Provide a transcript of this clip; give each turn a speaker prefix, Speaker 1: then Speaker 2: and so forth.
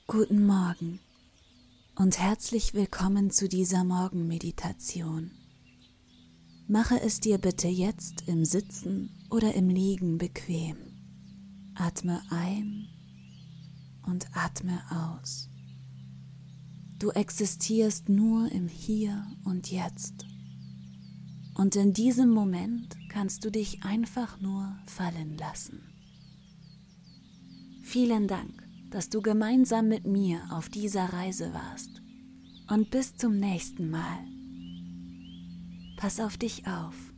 Speaker 1: Guten Morgen und herzlich willkommen zu dieser Morgenmeditation. Mache es dir bitte jetzt im Sitzen oder im Liegen bequem. Atme ein und atme aus. Du existierst nur im Hier und Jetzt. Und in diesem Moment kannst du dich einfach nur fallen lassen. Vielen Dank, dass du gemeinsam mit mir auf dieser Reise warst. Und bis zum nächsten Mal. Pass auf dich auf